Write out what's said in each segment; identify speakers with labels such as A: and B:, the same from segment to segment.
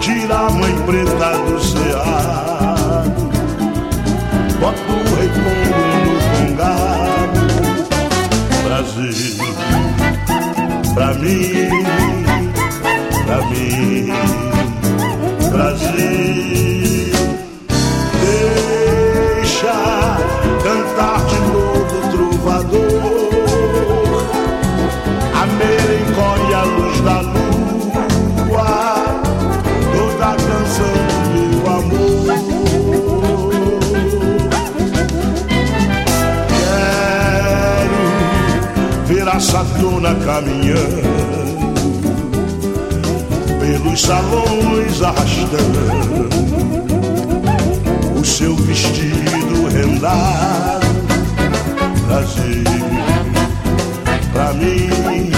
A: tira a mãe preta do cerrado, bota o rei Congo no congado. Brasil, pra mim, Brasil, deixa cantar de novo o trovador, a melancólia, a luz da lua, toda a canção do meu amor. Quero ver a Satona caminhando pelos salões, arrastando o seu vestido rendado. Brasil, pra mim,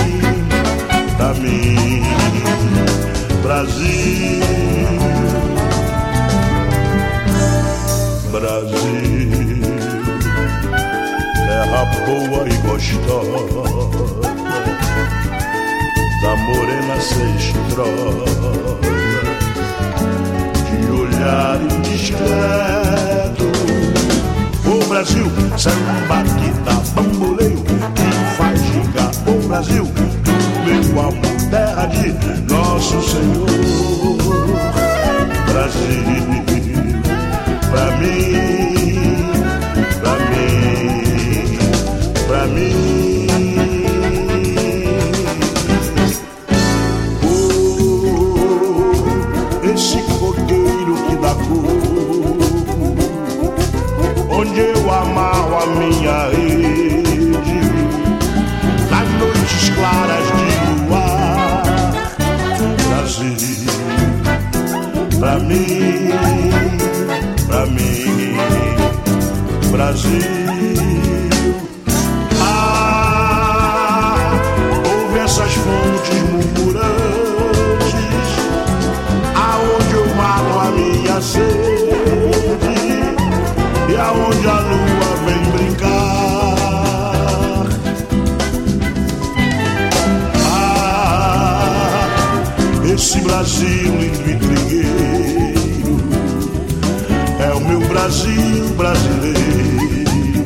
A: Brasil, Brasil, terra boa e gostosa da morena cestrosa, de olhar indiscreto. Ô Brasil, samba que dá bamboleio, que faz gigar. Ô Brasil, do meu amor, terra de nosso Senhor. Brasil, pra mim, pra mim, pra mim. Esse coqueiro que dá cor, onde eu amarro a minha rede, nas noites claras de luar. Brasil, pra mim, Brasil. Ah, ouve essas fontes murmurantes, aonde eu mato a minha sede e aonde a lua vem brincar. Ah, esse Brasil lindo e trigueiro é o meu Brasil brasileiro,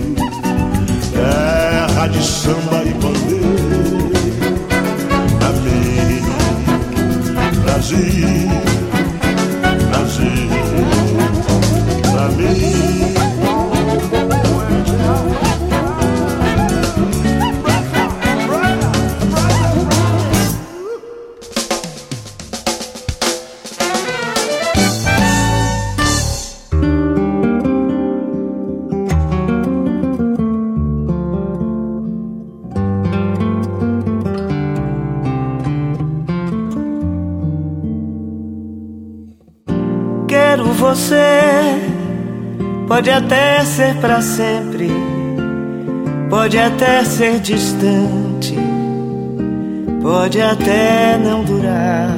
A: terra de samba e bandeira. Amém, Brasil, Brasil, pra mim.
B: Você pode até ser pra sempre, pode até ser distante, pode até não durar.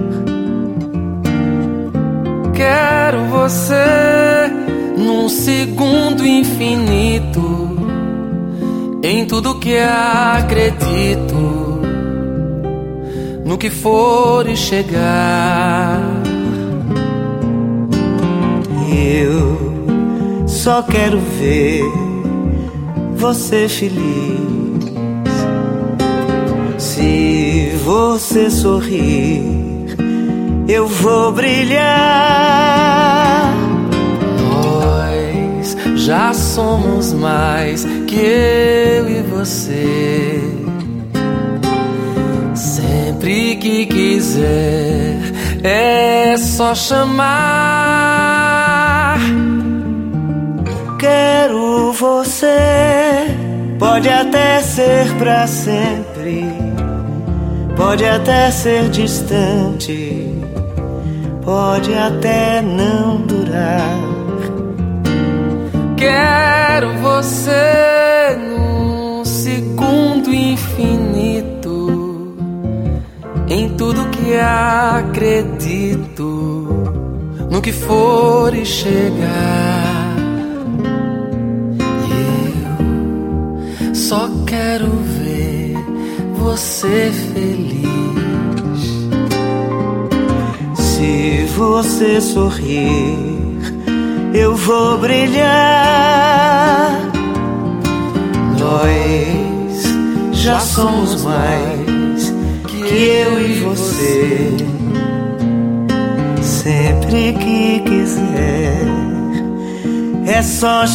C: Quero você num segundo infinito, em tudo que acredito, no que for e chegar.
B: Eu só quero ver você feliz. Se você sorrir, eu vou brilhar.
C: Nós já somos mais que eu e você. Sempre que quiser, é só chamar.
B: Quero você, pode até ser pra sempre, pode até ser distante, pode até não durar.
C: Quero você num segundo infinito, em tudo que acredito, no que for e chegar. Só quero ver você feliz.
B: Se você sorrir, eu vou brilhar. Nós já somos mais que eu e você. Sempre que quiser, é só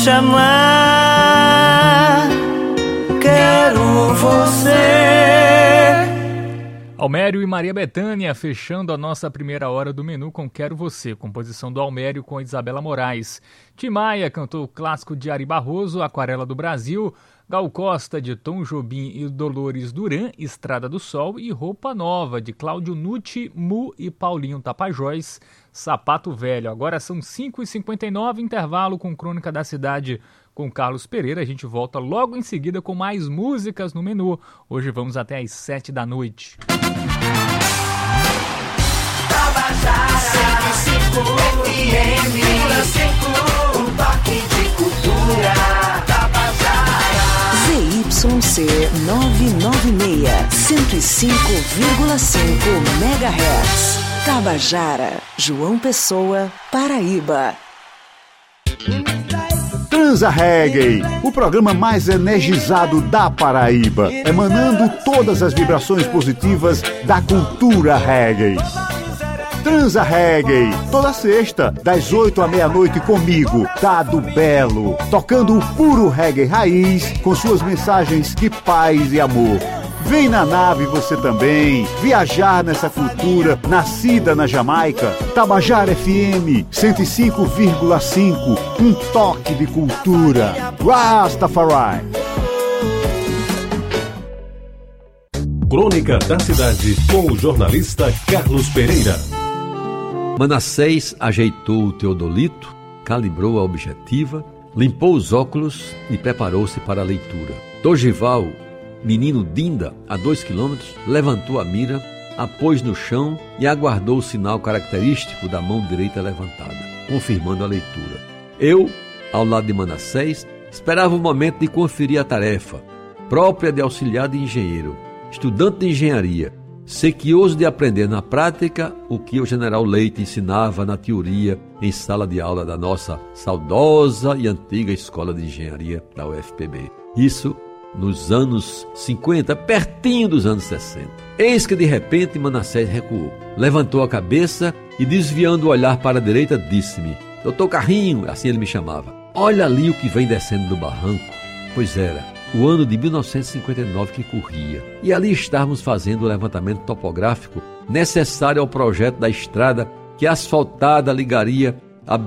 B: chamar. Quero você.
D: Almério e Maria Bethânia fechando a nossa primeira hora do menu com Quero Você, composição do Almério com Isabela Moraes. Tim Maia cantou o clássico de Ari Barroso, Aquarela do Brasil, Gal Costa de Tom Jobim e Dolores Duran, Estrada do Sol, e Roupa Nova de Cláudio Nucci, Mu e Paulinho Tapajós, Sapato Velho. Agora são 5h59, intervalo com Crônica da Cidade com Carlos Pereira. A gente volta logo em seguida com mais músicas no menu. Hoje vamos até às 7 da noite.
E: Tabajara 105 FM, um toque de cultura. Tabajara
F: ZYC 996, 105,5 MHz. Tabajara, João Pessoa, Paraíba.
G: Transa Reggae, o programa mais energizado da Paraíba, emanando todas as vibrações positivas da cultura reggae. Transa Reggae, toda sexta, das 8 à meia-noite comigo, Dado Belo, tocando o puro reggae raiz, com suas mensagens de paz e amor. Vem na nave você também, viajar nessa cultura nascida na Jamaica. Tabajara FM 105,5, um toque de cultura. Rastafari.
H: Crônica da Cidade, com o jornalista Carlos Pereira.
I: Manassés ajeitou o teodolito, calibrou a objetiva, limpou os óculos e preparou-se para a leitura. Dorival, menino Dinda, a 2 quilômetros, levantou a mira, a pôs no chão e aguardou o sinal característico da mão direita levantada, confirmando a leitura. Eu, ao lado de Manassés, esperava o momento de conferir a tarefa, própria de auxiliar de engenheiro, estudante de engenharia, sequioso de aprender na prática o que o general Leite ensinava na teoria em sala de aula da nossa saudosa e antiga Escola de Engenharia da UFPB. Isso nos anos 50, pertinho dos anos 60. Eis que de repente Manassés recuou, levantou a cabeça e, desviando o olhar para a direita, disse-me: Doutor Carrinho, assim ele me chamava, olha ali o que vem descendo do barranco. Pois era o ano de 1959 que corria, e ali estávamos fazendo o levantamento topográfico necessário ao projeto da estrada que asfaltada ligaria a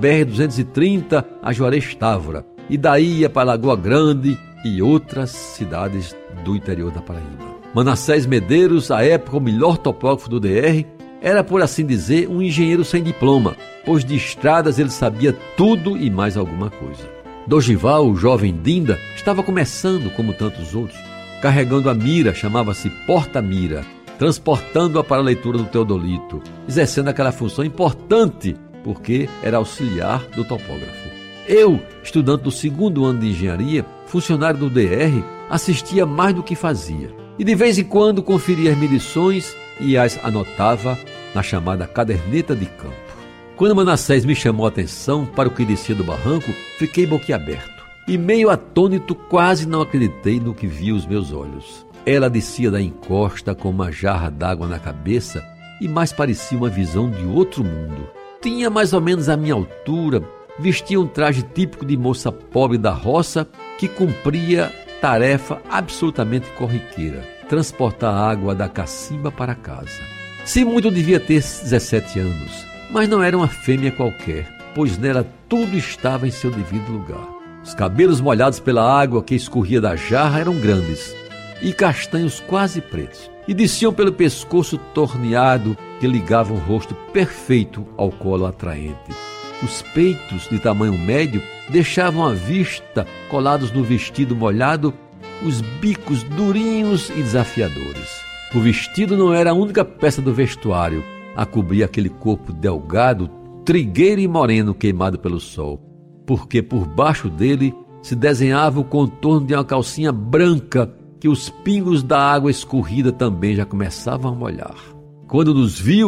I: BR-230 a Juarez Távora, e daí ia para Lagoa Grande e outras cidades do interior da Paraíba. Manassés Medeiros, à época o melhor topógrafo do DR, era, por assim dizer, um engenheiro sem diploma, pois de estradas ele sabia tudo e mais alguma coisa. Dorival, o jovem Dinda, estava começando como tantos outros, carregando a mira, chamava-se porta-mira, transportando-a para a leitura do teodolito, exercendo aquela função importante, porque era auxiliar do topógrafo. Eu, estudante do 2º ano de engenharia, funcionário do DR, assistia mais do que fazia, e de vez em quando conferia as medições e as anotava na chamada caderneta de campo. Quando Manassés me chamou a atenção para o que descia do barranco, fiquei boquiaberto, e meio atônito quase não acreditei no que vi os meus olhos. Ela descia da encosta com uma jarra d'água na cabeça e mais parecia uma visão de outro mundo. Tinha mais ou menos a minha altura, vestia um traje típico de moça pobre da roça que cumpria tarefa absolutamente corriqueira: transportar água da cacimba para casa. Se muito, devia ter 17 anos, mas não era uma fêmea qualquer, pois nela tudo estava em seu devido lugar. Os cabelos molhados pela água que escorria da jarra eram grandes e castanhos quase pretos, e desciam pelo pescoço torneado que ligava um rosto perfeito ao colo atraente. Os peitos, de tamanho médio, deixavam à vista, colados no vestido molhado, os bicos durinhos e desafiadores. O vestido não era a única peça do vestuário a cobrir aquele corpo delgado, trigueiro e moreno queimado pelo sol, porque por baixo dele se desenhava o contorno de uma calcinha branca que os pingos da água escorrida também já começavam a molhar. Quando nos viu,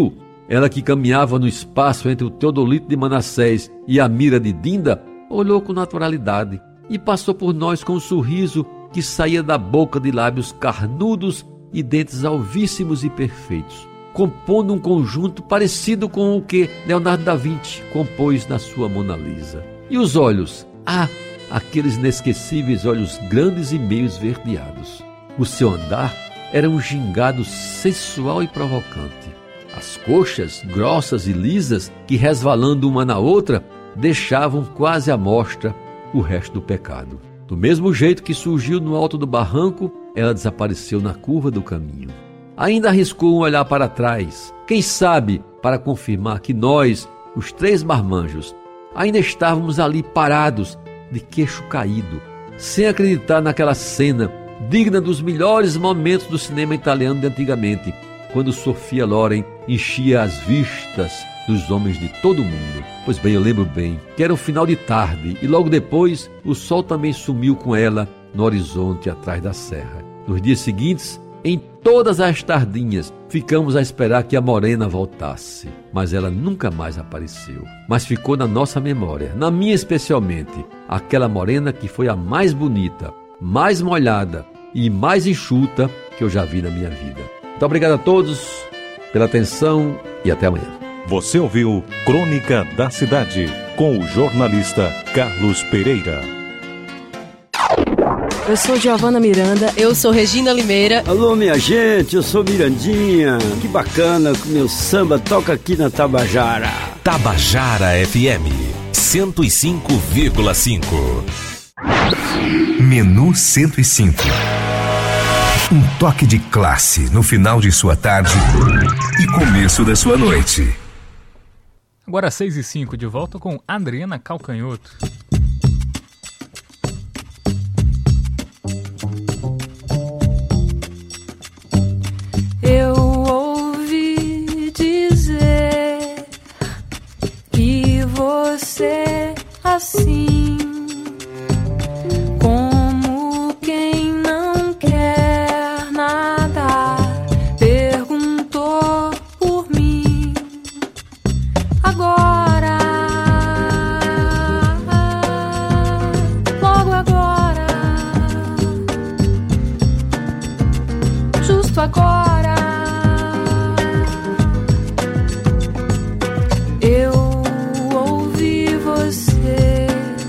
I: Ela, que caminhava no espaço entre o Teodolito de Manassés e a mira de Dinda, olhou com naturalidade e passou por nós com um sorriso que saía da boca de lábios carnudos e dentes alvíssimos e perfeitos, compondo um conjunto parecido com o que Leonardo da Vinci compôs na sua Mona Lisa. E os olhos? Aqueles inesquecíveis olhos grandes e meio esverdeados. O seu andar era um gingado sensual e provocante. As coxas, grossas e lisas, que resvalando uma na outra, deixavam quase à mostra o resto do pecado. Do mesmo jeito que surgiu no alto do barranco, ela desapareceu na curva do caminho. Ainda arriscou um olhar para trás, quem sabe para confirmar que nós, os 3 marmanjos, ainda estávamos ali parados, de queixo caído, sem acreditar naquela cena digna dos melhores momentos do cinema italiano de antigamente, quando Sophia Loren enchia as vistas dos homens de todo o mundo. Pois bem, eu lembro bem que era o final de tarde e logo depois o sol também sumiu com ela no horizonte atrás da serra. Nos dias seguintes, em todas as tardinhas, ficamos a esperar que a morena voltasse, mas ela nunca mais apareceu. Mas ficou na nossa memória, na minha especialmente, aquela morena que foi a mais bonita, mais molhada e mais enxuta que eu já vi na minha vida. Muito obrigado a todos pela atenção e até amanhã.
H: Você ouviu Crônica da Cidade, com o jornalista Carlos Pereira.
J: Eu sou Giovana Miranda.
K: Eu sou Regina Limeira.
L: Alô, minha gente, eu sou Mirandinha. Que bacana que o meu samba toca aqui na Tabajara.
M: Tabajara FM 105,5. Menu 105. Um toque de classe no final de sua tarde e começo da sua noite.
D: Agora 6h05, de volta com Adriana Calcanhoto.
N: Eu ouvi dizer que você assim, como quem não quer nada, perguntou por mim. Agora, logo agora, justo agora, eu ouvi você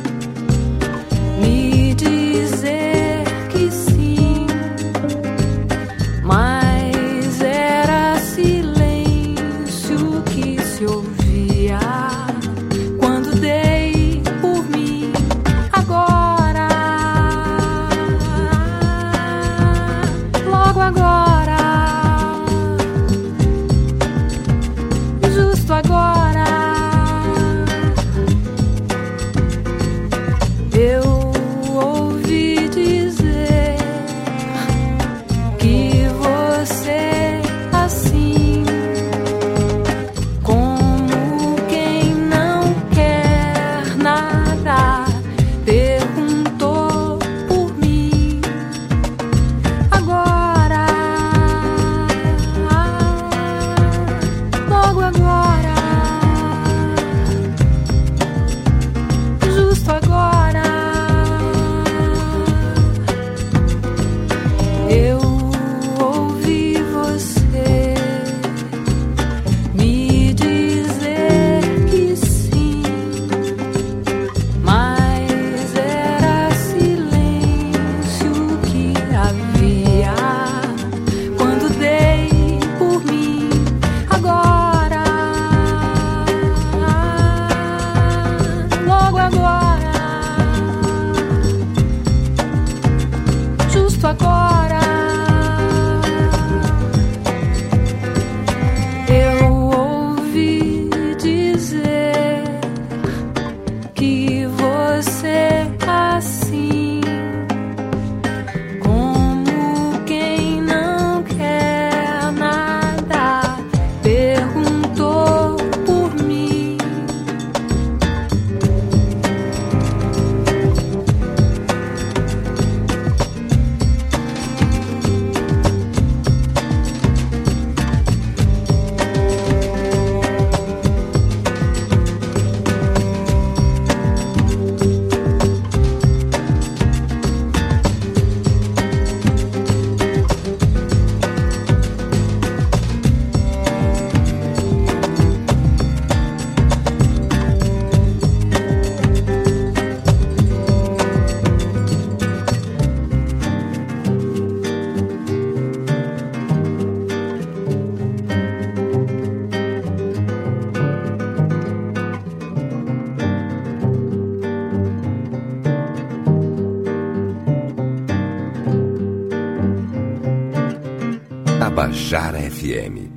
M: Tabajara FM.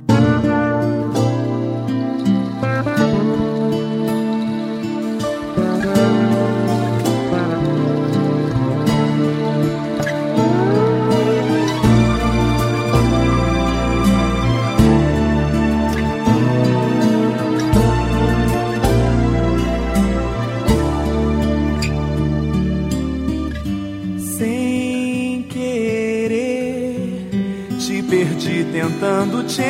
B: Tentando te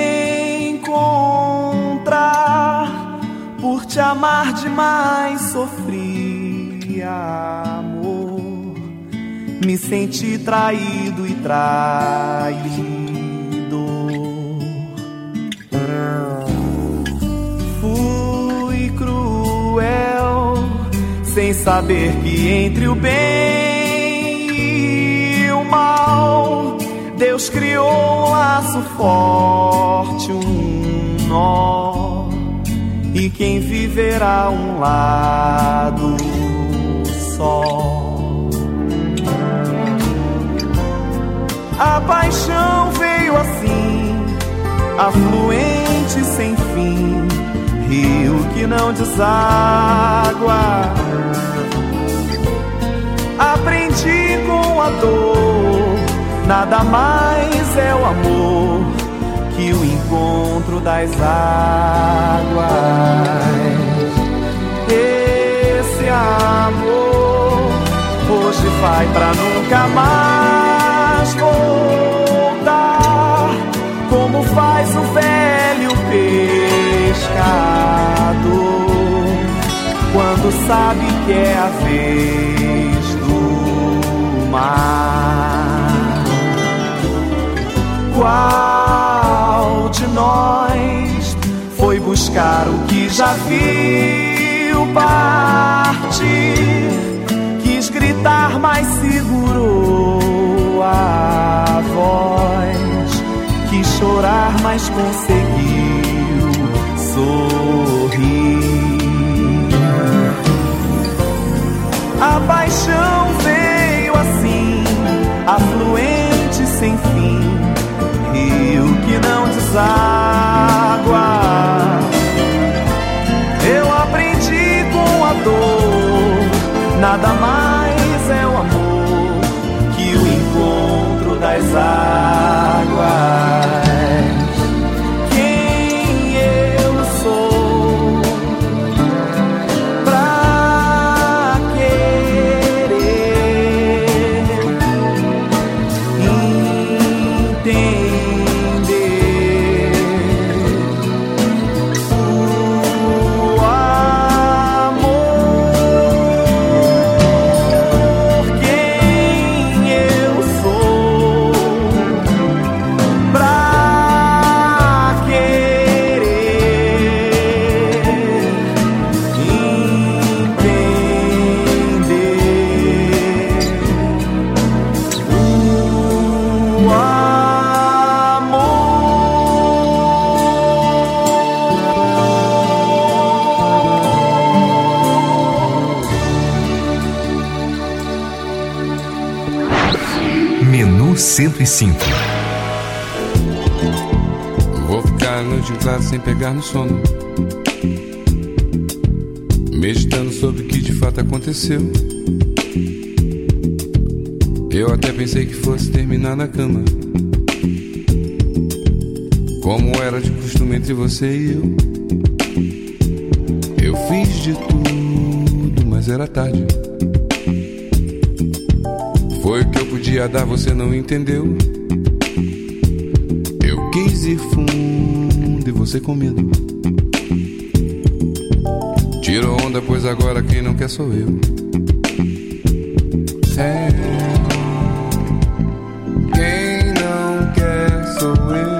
B: encontrar, por te amar demais sofri, amor. Me senti traído e traído. Fui cruel, sem saber que entre o bem e o mal Deus criou um laço forte, um nó, e quem viverá um lado só. A paixão veio assim, afluente sem fim, rio que não deságua. Aprendi com a dor, nada mais é o amor que o encontro das águas. Esse amor hoje vai pra nunca mais voltar, como faz o velho pescador quando sabe que é a vez do mar. Qual de nós foi buscar o que já viu partir? Quis gritar, mas segurou a voz. Quis chorar, mas conseguiu sorrir. A paixão veio assim, afluente sem fim, rio que não deságua. Eu aprendi com a dor, nada mais é o amor que o encontro das águas. Quem eu sou pra querer entender o amor? Quem eu sou pra querer entender o
M: Menu 105.
K: Vou ficar a noite em claro sem pegar no sono, meditando sobre o que de fato aconteceu. Eu até pensei que fosse terminar na cama, como era de costume entre você e eu. Eu fiz de tudo, mas era tarde. Foi o que eu podia dar, você não entendeu. Eu quis ir fundo e você com medo tirou onda, pois agora quem não quer sou eu. Quem não quer sou eu.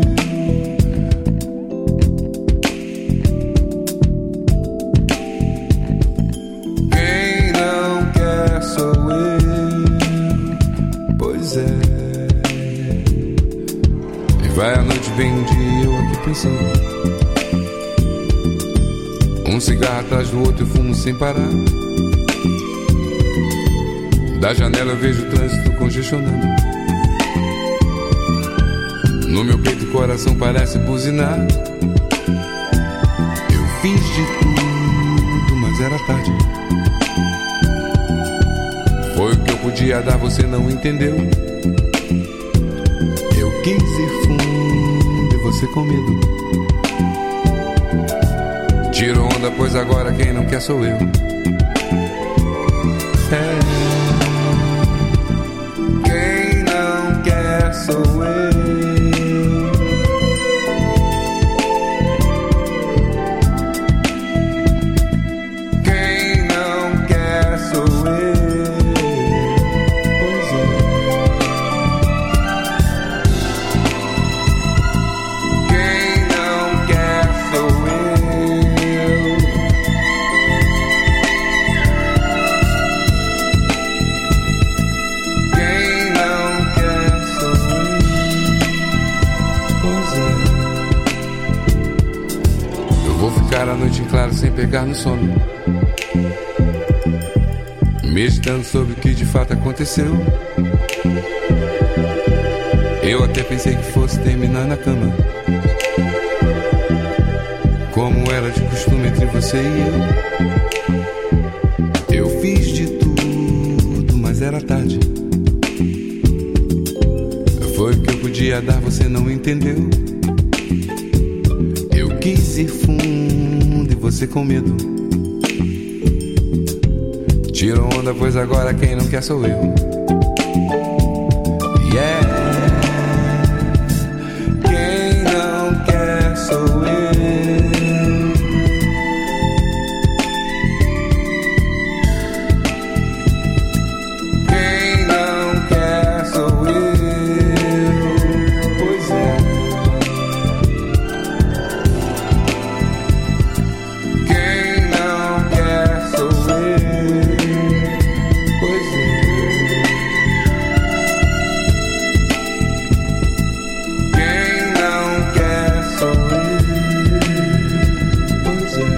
K: Quem não quer sou eu. Pois é. E vai a noite, vem um dia eu aqui pensando, um cigarro atrás do outro, eu fumo sem parar. Da janela eu vejo o trânsito congestionado. No meu peito o coração parece buzinar. Eu fiz de tudo, mas era tarde. Foi o que eu podia dar, você não entendeu. Eu quis ir fundo e você com medo. Tiro onda, pois agora quem não quer sou eu. Quem não quer sou eu. A noite em claro sem pegar no sono, meditando sobre o que de fato aconteceu. Eu até pensei que fosse terminar na cama, como era de costume entre você e eu. Eu fiz de tudo, mas era tarde. Foi o que eu podia dar, você não entendeu. Eu quis ir fundo e você com medo. Tira onda, pois agora quem não quer sou eu. Yeah. Quem não quer sou eu. Quem não quer sou eu. Pois é. Quem não quer sou eu. Pois é. Quem não quer sou eu. Pois é.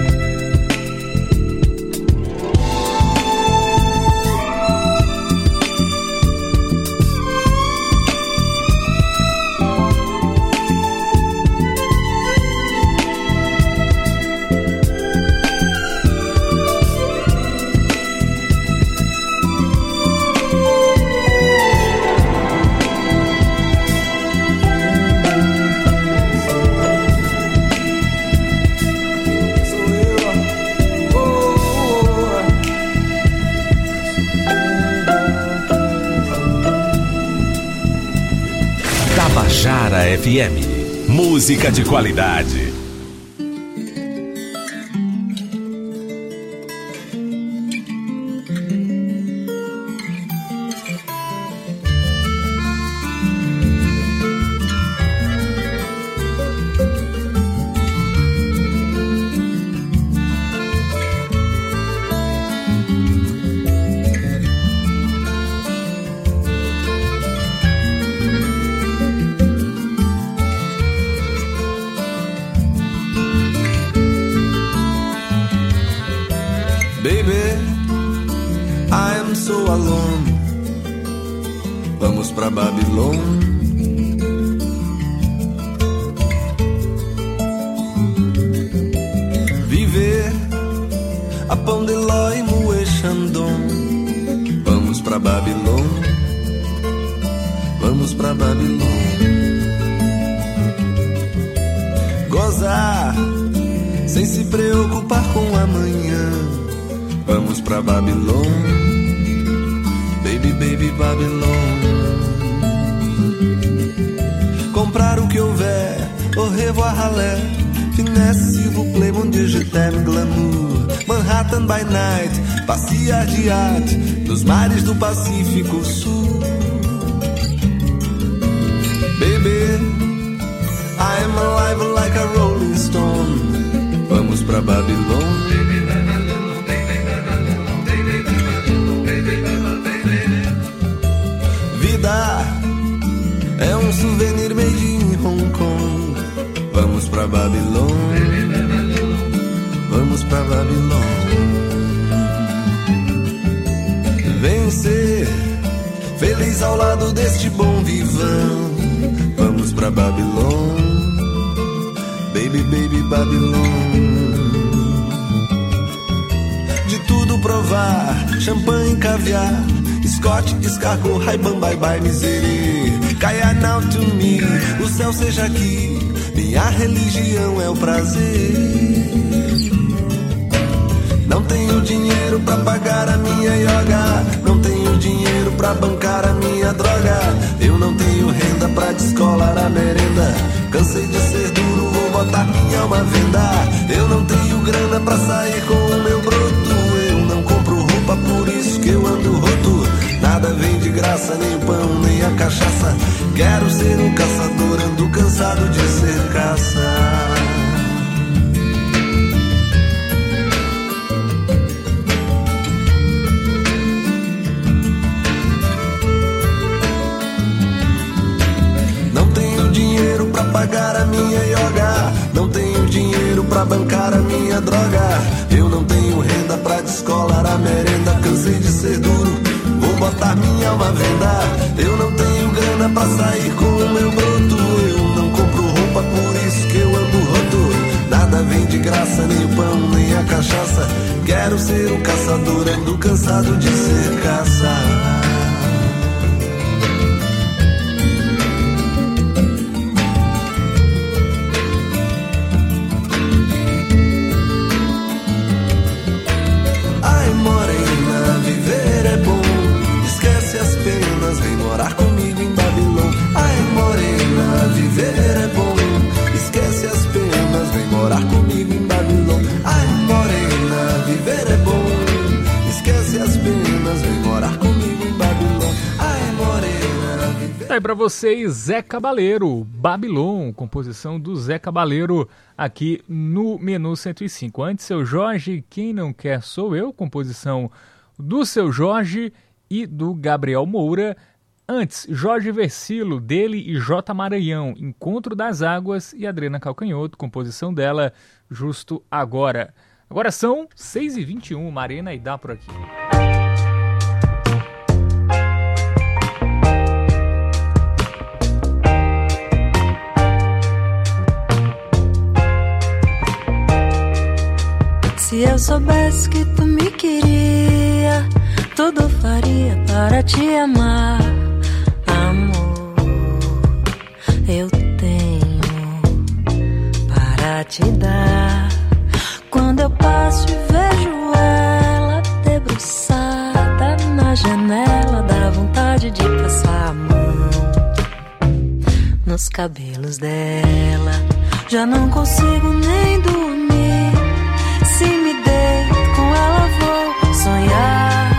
M: Tabajara FM, música de qualidade.
O: Baby, I am so alone. Vamos pra Babilônia. Viver a pão de ló e moer Xandão. Vamos pra Babilônia. Vamos pra Babilônia. Gozar sem se preocupar com amanhã. Vamos pra Babilônia, baby, baby, Babilônia. Comprar o que houver, au revoir, ralé. Finesse, s'il vous plaît, mon Dieu, je t'aime, glamour. Manhattan by night, passear de iate nos mares do Pacífico Sul. Baby, I am alive like a rolling stone. Vamos pra Babilônia. É um souvenir made in Hong Kong. Vamos pra Babilônia. Vamos pra Babilônia. Vencer, feliz ao lado deste bom vivão. Vamos pra pra Babilônia. Baby, baby, Babilônia. De tudo provar, champanhe, caviar, Scott, escargot, Ray-Ban, bye bye, misery. Caia now to me, o céu seja aqui. Minha religião é o prazer. Não tenho dinheiro pra pagar a minha yoga. Não tenho dinheiro pra bancar a minha droga. Eu não tenho renda pra descolar a merenda. Cansei de ser duro, vou botar minha alma à venda. Eu não tenho grana pra sair com o meu broto. Eu não compro roupa, por isso que eu ando roto. Nada vem de graça, nem o pão, nem a cachaça. Quero ser um caçador, ando cansado de ser caça. Pagar a minha yoga, não tenho dinheiro pra bancar a minha droga. Eu não tenho renda pra descolar a merenda. Cansei de ser duro, vou botar minha alma à venda. Eu não tenho grana pra sair com o meu broto. Eu não compro roupa, por isso que eu ando roto. Nada vem de graça, nem o pão, nem a cachaça. Quero ser um caçador, ando cansado de ser caça. Vem morar comigo em Babilônia. Ai, morena, viver é bom. Esquece as penas, vem morar comigo em Babilônia. Ai, morena, viver é bom. Esquece as penas, vem morar comigo em Babilônia. Ai, morena, viver...
D: Tá aí pra vocês, Zé Cabaleiro, Babilônia, composição do Zé Cabaleiro aqui no Menu 105. Antes, Seu Jorge, Quem Não Quer Sou Eu, composição do Seu Jorge e do Gabriel Moura. Antes, Jorge Versilo, dele e J. Maranhão, Encontro das Águas, e Adriana Calcanhoto, composição dela, Justo Agora. Agora são 6h21, Marina e dá por aqui.
N: Se eu soubesse que tu me queria, tudo faria para te amar. Amor, eu tenho para te dar. Quando eu passo e vejo ela debruçada na janela, dá vontade de passar a mão nos cabelos dela. Já não consigo nem dormir. Se me deito com ela vou sonhar.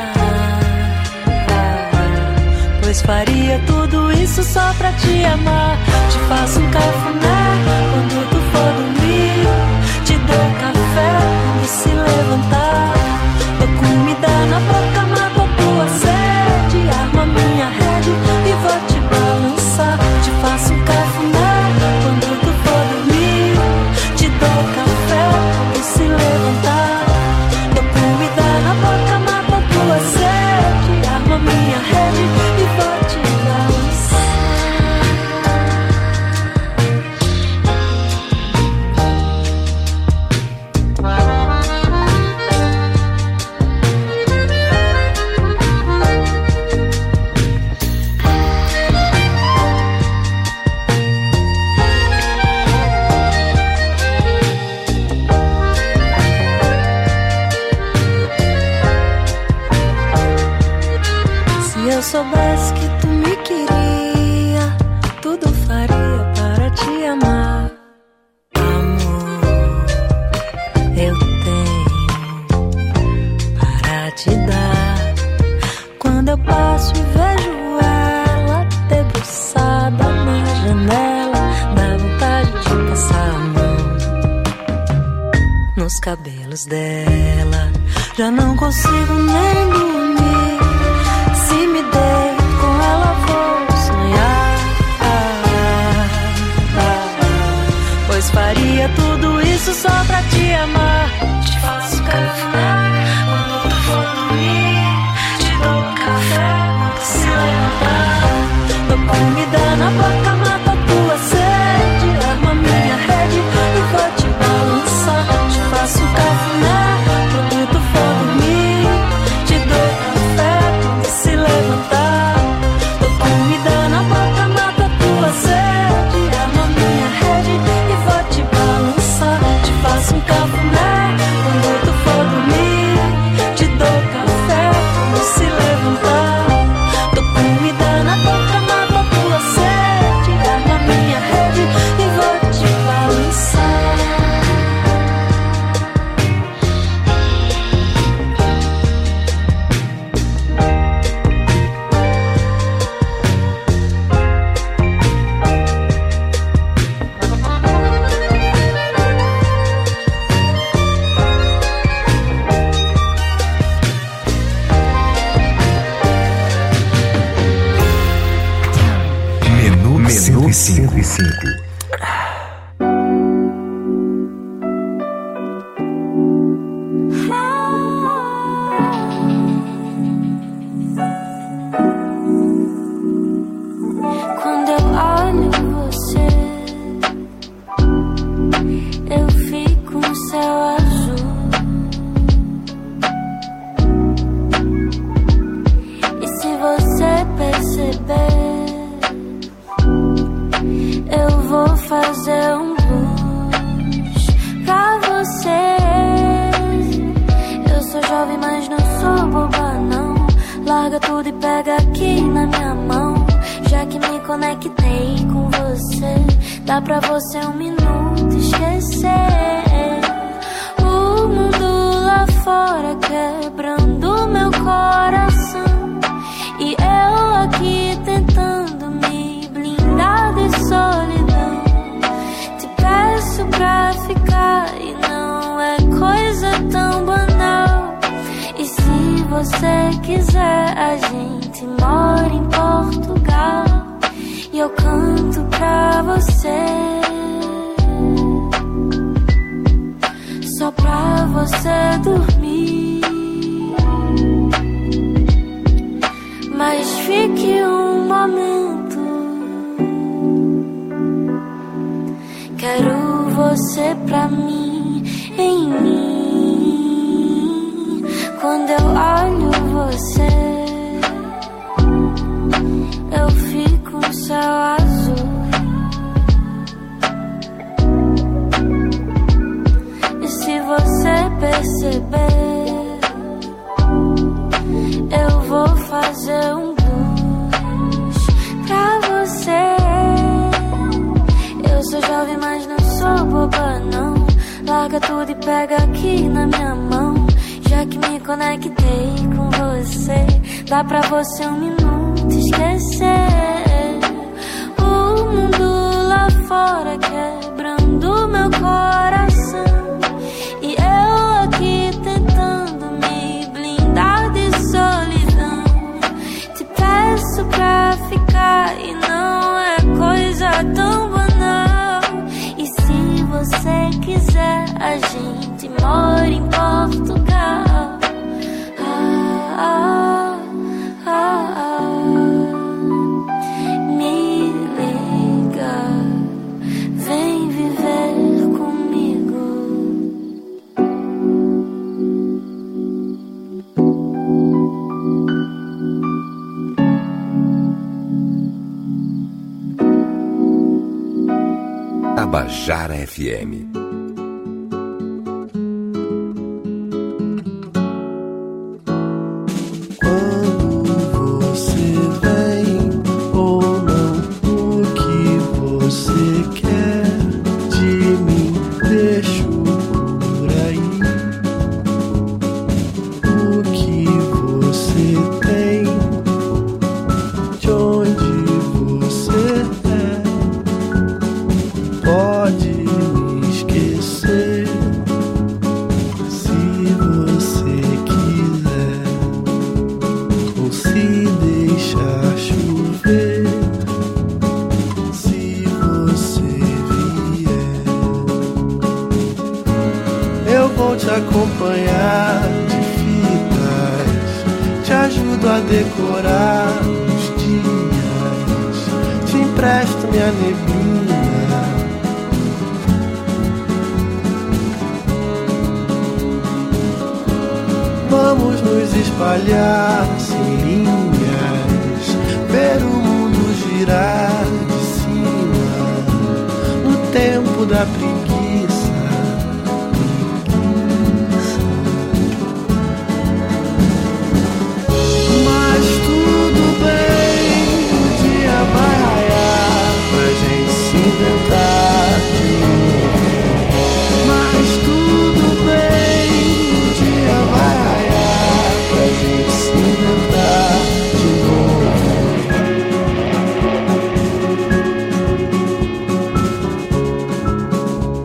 N: Pois faria tudo isso só pra te amar. Te faço um cafuné quando tu for dormir. Te dou café quando se levantar. Dou comida na boca, mato a tua sede. Armo a minha rede e vou te balançar. Te faço um cafuné quando tu for dormir. Te dou café quando se levantar. Dou comida na boca, mato a tua sede. Armo a minha rede e vou te balançar. Se eu soubesse que tu me queria, tudo faria para te amar. Amor, eu tenho para te dar. Quando eu passo e vejo ela debruçada na janela, dá vontade de passar a mão nos cabelos dela. Já não consigo nem dormir. Se me deito com ela vou sonhar. Pois faria tudo isso só pra te amar. Te faço café quando tu for dormir. Te dou café quando se levantar. Dou comida na boca, mato a tua
M: 5.
N: Quando eu olho você, eu fico no céu azul. E se você perceber, eu vou fazer um blues pra você. Eu sou jovem, mas não sou boba não. Larga tudo e pega aqui na minha mão. Já que me conectei com você, dá pra você um minuto esquecer o mundo lá fora quebrando meu coração. E eu aqui tentando me blindar de solidão. Te peço pra ficar e não é coisa tão banal. E se você quiser, a gente mora em Portugal e eu canto pra você, só pra você dormir. Mas fique um momento, quero você pra mim, em mim. Quando eu olho você, eu fico no céu azul. E se você perceber, eu vou fazer um blues pra você. Eu sou jovem, mas não sou boba não. Larga tudo e pega aqui na minha mão. Já que me conectei com você, dá pra você um minuto esquecer o mundo lá fora quebrando meu coração. E eu aqui tentando me blindar de solidão. Te peço pra ficar e não é coisa tão banal. E se você quiser, a gente mora em Portugal. Me liga, vem viver comigo.
M: Tabajara FM.
O: Acompanhar de fitas, te ajudo a decorar os dias, te empresto minha neblina. Vamos nos espalhar sem linhas, ver o mundo girar de cima, no tempo da preguiça. Mas tudo bem, o dia vai raiar pra gente se inventar de novo.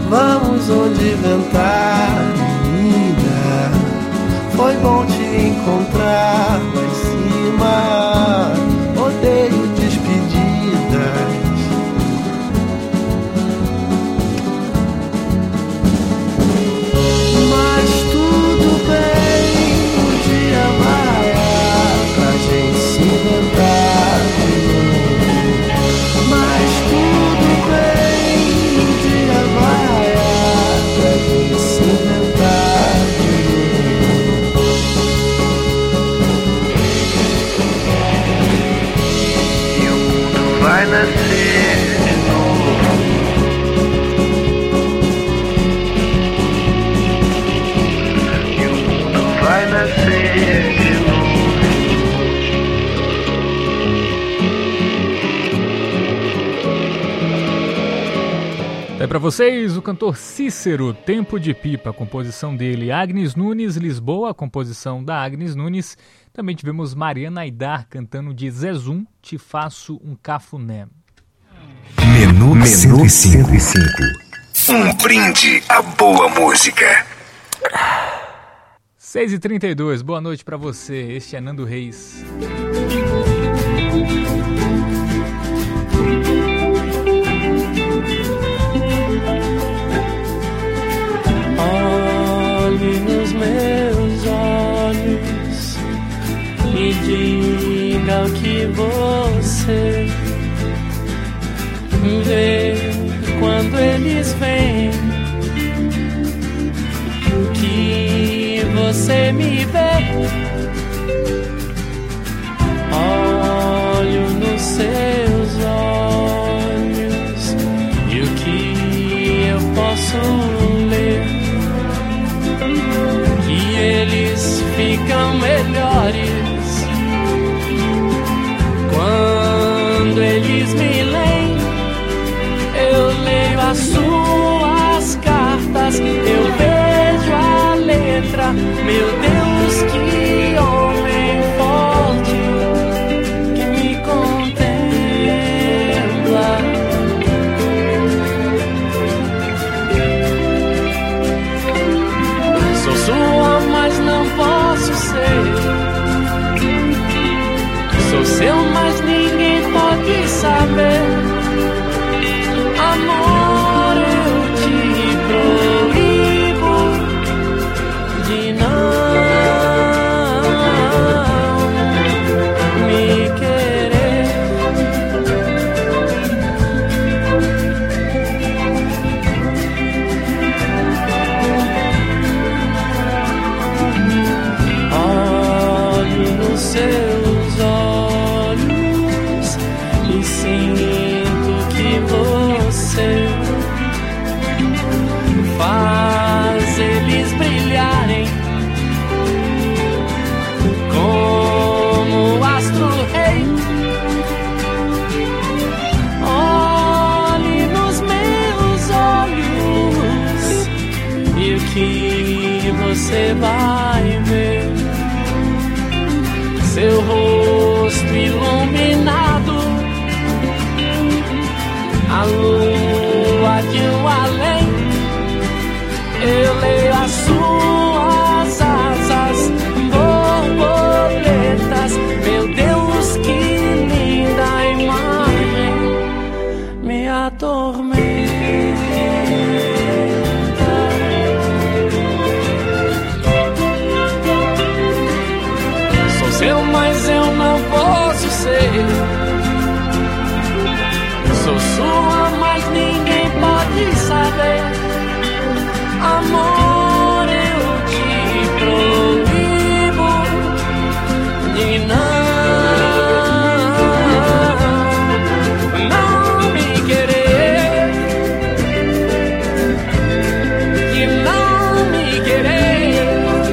B: Vamos onde ventar, menina. Foi bom te encontrar lá em cima. Odeio despedidas. Mas tudo bem, um dia vai pra gente se encontrar de novo. Mas tudo bem, um dia vai pra gente se encontrar de novo. E o mundo vai nascer de novo. E o mundo vai nascer de novo.
D: É para vocês o cantor Cícero, Tempo de Pipa, a composição dele. Agnes Nunes, Lisboa, a composição da Agnes Nunes. Também tivemos Mariana Aidar cantando de Zezum, Te Faço um Cafuné.
M: Menu 105.
P: Um brinde à boa música.
D: 6h32, boa noite para você. Este é Nando Reis.
C: Olhe nos meus olhos e diga o que você vê quando eles vêm, que você me vê. Olho nos seus olhos e o que eu posso ler, que eles ficam melhores quando eles me leem. Eu leio as suas cartas, eu vejo a letra. Meu Deus, que homem forte que me contempla. Sou sua, mas não posso ser. Sou seu, mas ninguém pode saber. Amor, eu te proíbo de não me querer. Olho nos seus olhos e sinto que você faz eles brilharem como o astro rei. Olhe nos meus olhos e o que você vai ver, seu rosto iluminado, a lua de um além. Eu leio as suas asas, borboletas. Meu Deus, que linda imagem me atormenta. Sou seu, mas eu não posso ser. Sou sua, mas ninguém pode saber. Amor, eu te proíbo de não me querer, de não me querer,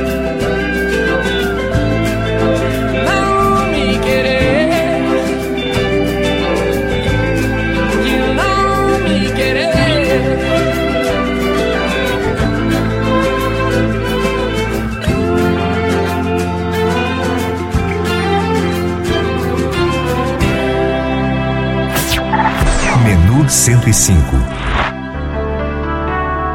C: não me querer, de não me querer.
M: Menu 105.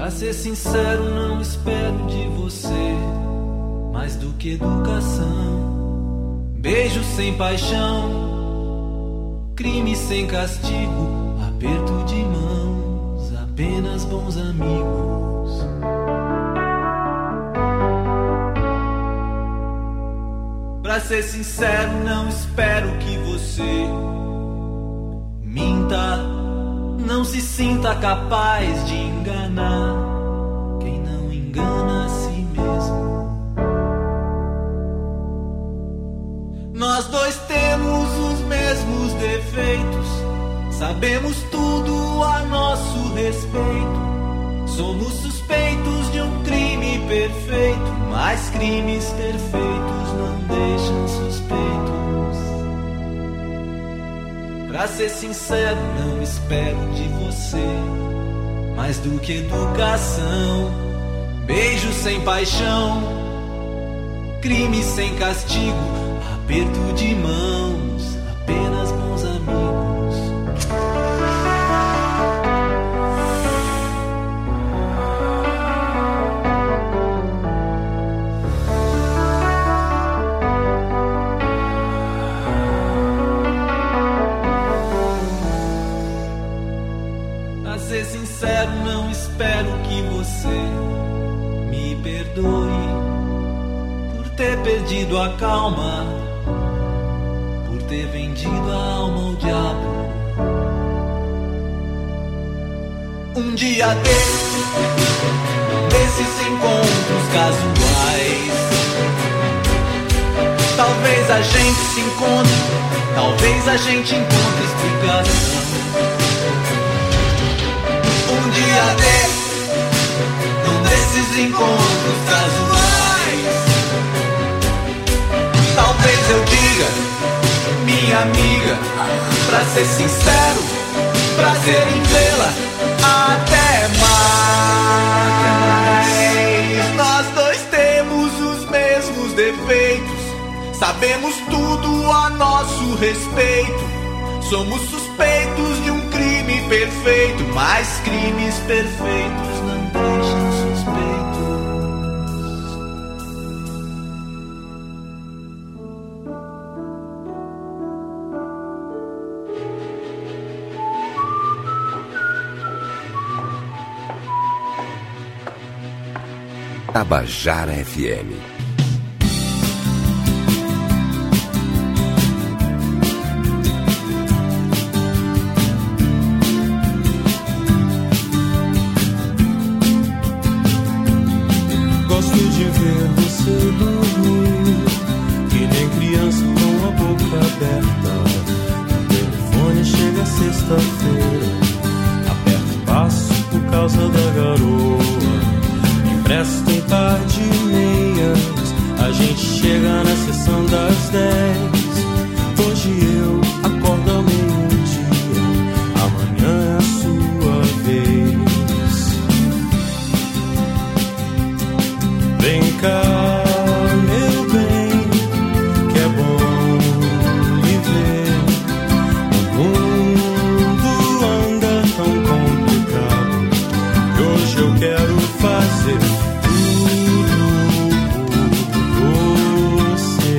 Q: Pra ser sincero, não espero de você mais do que educação. Beijo sem paixão, crime sem castigo, aperto de mãos, apenas bons amigos. Pra ser sincero, não espero que você minta, não se sinta capaz de enganar quem não engana a si mesmo. Nós dois temos os mesmos defeitos, sabemos tudo a nosso respeito. Somos suspeitos de um crime perfeito, mas crimes perfeitos não deixam suspeitos. Pra ser sincero, não espero de você mais do que educação. Beijo sem paixão, crime sem castigo, aperto de mãos, apenas bons amigos. Pra ser sincero, não espero que você me perdoe por ter perdido a calma, por ter vendido a alma ao diabo. Um dia desses encontros casuais, talvez a gente se encontre, talvez a gente encontre explicação. Um dia desses encontros casuais, talvez eu diga, minha amiga, pra ser sincero, prazer em vê-la, até mais. Nós dois temos os mesmos defeitos, sabemos tudo a nosso respeito. Somos suspeitos de um crime perfeito, mas crimes perfeitos não deixam suspeitos.
M: Tabajara FM.
R: Gosto de ver você dormir, que nem criança com a boca aberta. O telefone chega sexta-feira, aperto o passo por causa da garoa. Me empresta um par de meias, a gente chega na sessão das 10. Hoje eu acordo ao meio-dia, amanhã é a sua vez. Vem cá, meu bem, que é bom lhe ver. O mundo anda tão complicado e hoje eu quero fazer tudo por você.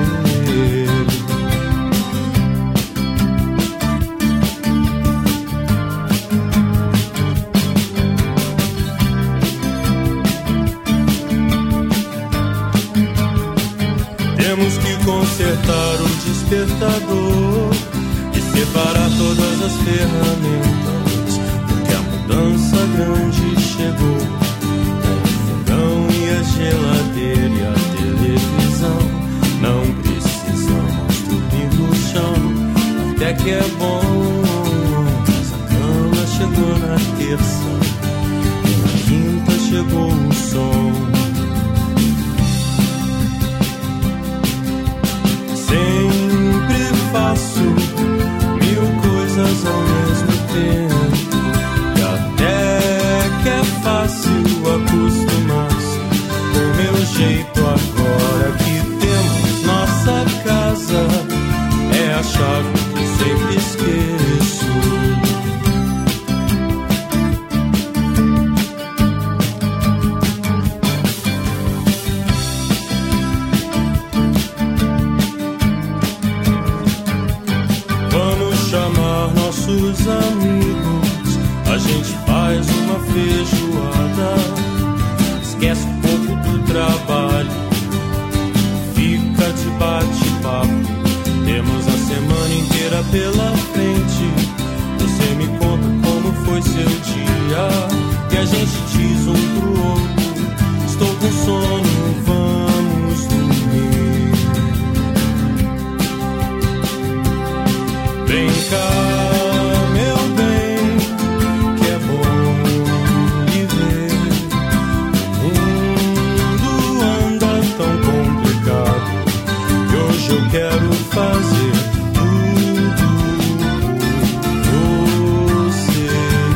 R: Temos que consertar o despertador e separar todas as ferramentas, porque a mudança grande chegou. Com o fogão e a geladeira e a televisão, não precisamos dormir no chão, até que é bom. Mas a cama chegou na terça e na quinta chegou o som. Sempre faço 1000 coisas ao mesmo tempo, e até que é fácil acostumar-se com o meu jeito. Agora que temos nossa casa, é a chave que sempre esqueço. uma feijoada. Esquece um pouco do trabalho, fica de bate-papo. Temos a semana inteira pela frente. Você me conta como foi seu dia, e a gente diz um pro outro: estou com sono, vamos dormir. Vem cá, meu bem, que é bom lhe ver. O mundo anda tão complicado que hoje eu quero fazer tudo por você.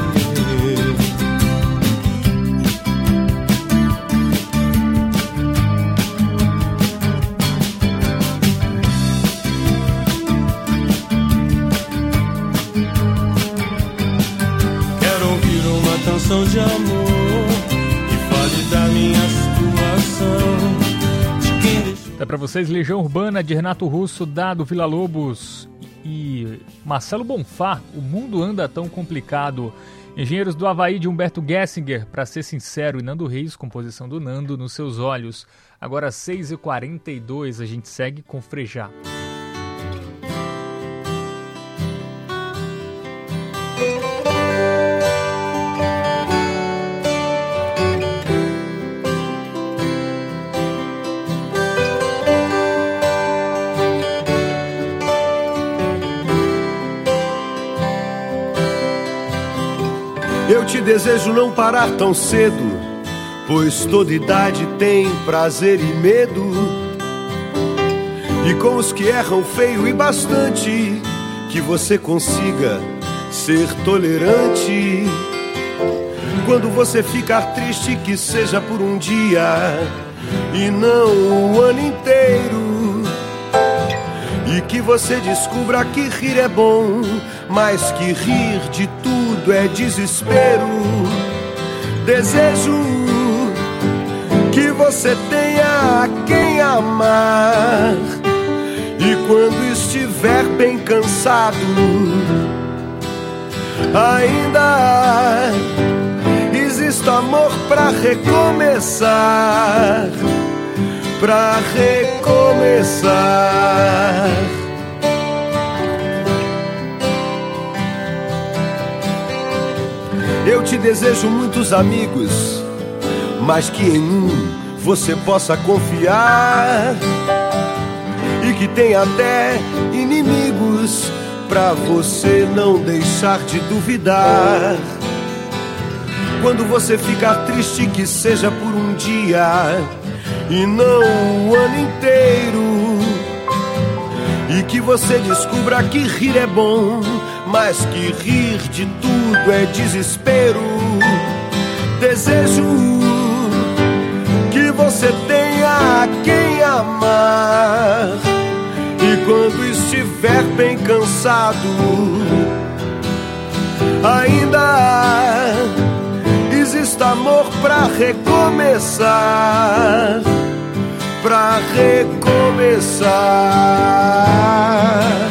R: Quero ouvir uma canção de amor que fale da minha situação.
D: É para vocês Legião Urbana de Renato Russo, Dado Villa-Lobos e Marcelo Bonfá, O Mundo Anda Tão Complicado. Engenheiros do Havaí de Humberto Gessinger, Pra Ser Sincero, e Nando Reis, composição do Nando, Nos Seus Olhos. Agora 6h42, a gente segue com Frejá.
S: Eu te desejo não parar tão cedo, pois toda idade tem prazer e medo. E com os que erram feio e bastante, que você consiga ser tolerante. Quando você ficar triste, que seja por um dia e não o ano inteiro. E que você descubra que rir é bom, mas que rir de tudo é desespero. Desejo que você tenha a quem amar, e quando estiver bem cansado, ainda exista amor pra recomeçar. Pra recomeçar. Eu te desejo muitos amigos, mas que em um você possa confiar, e que tenha até inimigos pra você não deixar de duvidar. Quando você ficar triste, que seja por um dia e não o ano inteiro. E que você descubra que rir é bom, mas que rir de tudo é desespero. Desejo que você tenha a quem amar, e quando estiver bem cansado, ainda exista amor pra recomeçar. Pra recomeçar.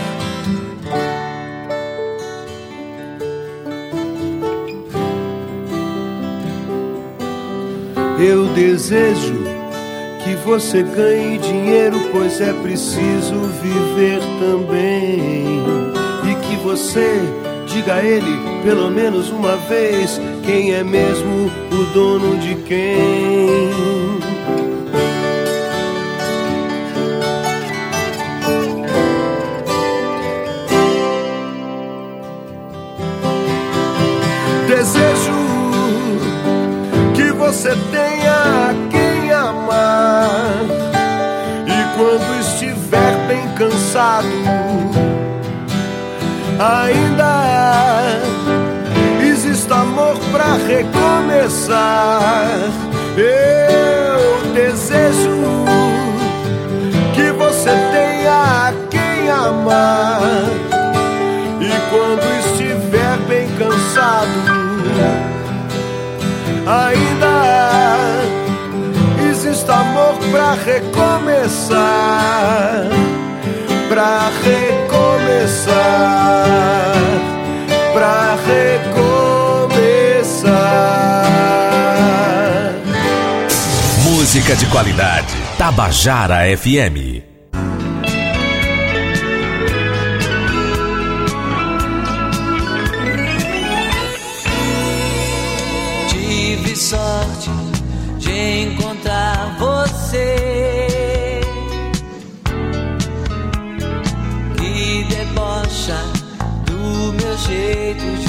S: Eu desejo que você ganhe dinheiro, pois é preciso viver também. E que você diga a ele pelo menos uma vez quem é mesmo o dono de quem. Desejo que você tenha a quem amar, e quando estiver bem cansado, ainda exista amor pra recomeçar. Eu desejo que você tenha a quem amar, e quando estiver bem cansado, ainda exista amor pra recomeçar. Pra recomeçar. Pra recomeçar.
M: música de qualidade. Tabajara FM.
C: Tive sorte de encontrar você, que debocha do meu jeito de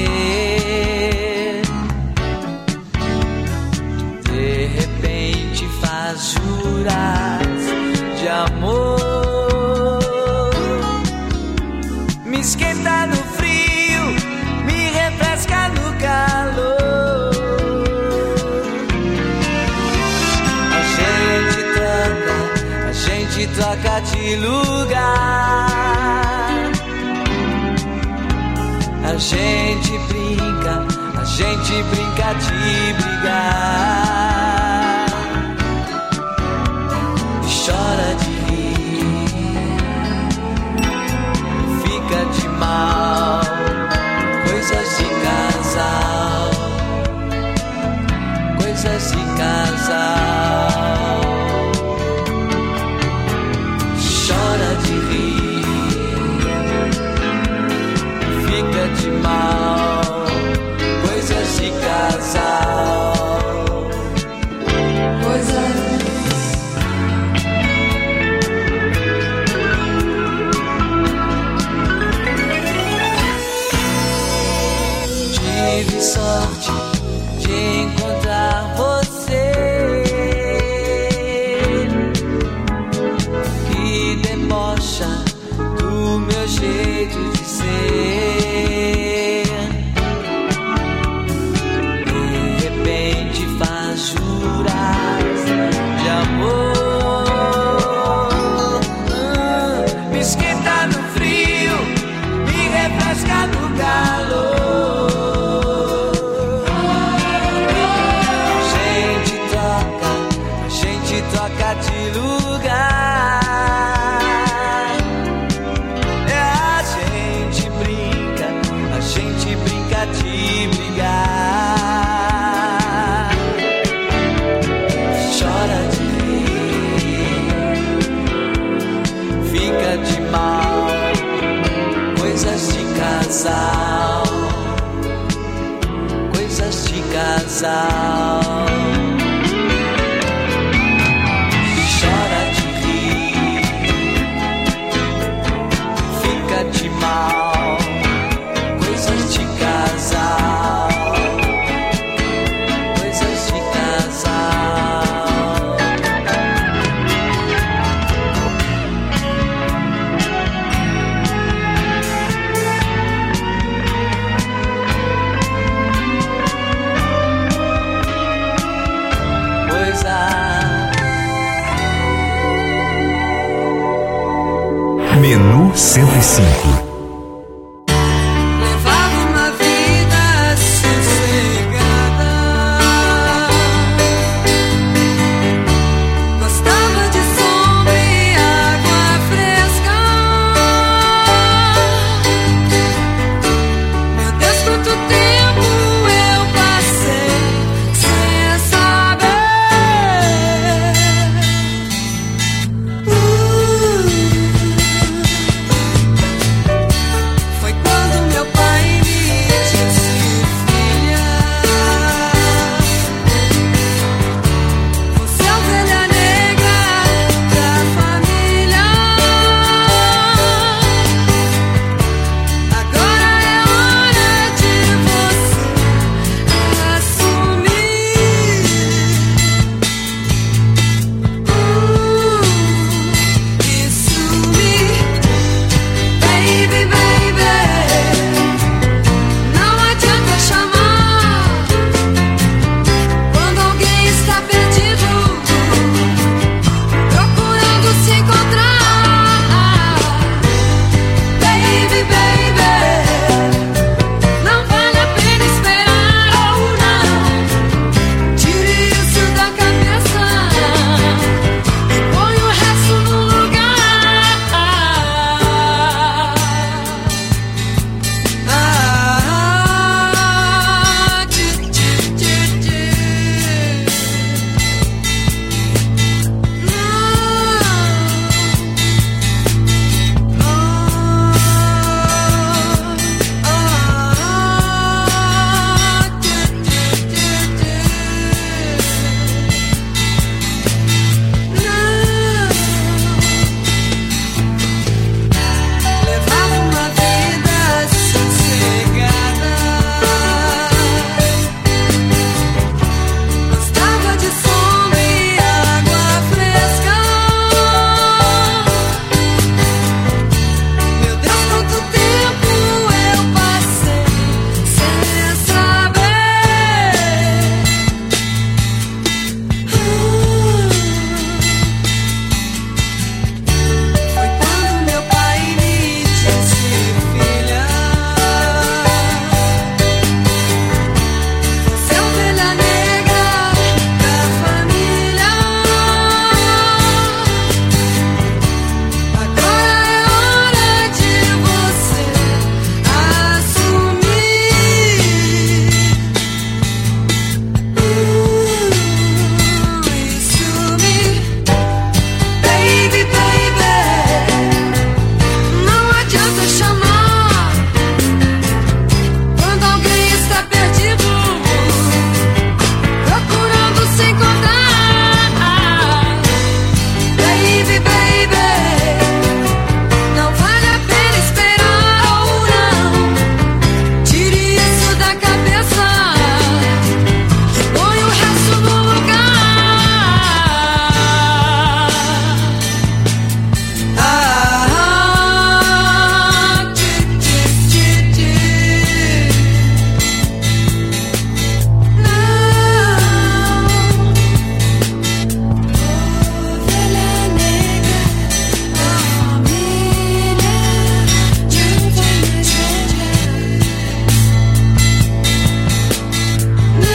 C: ser. De repente faz juras de amor, me esquenta no frio, me refresca no calor. A gente troca de lugar, a gente brinca de brigar, chora de rir, fica de mal, coisas de casal, coisas de casal, chora de rir, fica de mal, coisas de casal, coisas. Tive sorte de encontrar você, que debocha do meu jeito de ser. De repente faz juras de amor, me esquenta no frio, me refresca no calor. A gente troca de lugar, a gente brinca de brigar, chora de rir, fica de mal, coisas de casal, coisas de casal. Chora de rir, fica de mal, coisas de casal, coisas de casal.
M: Menu 105.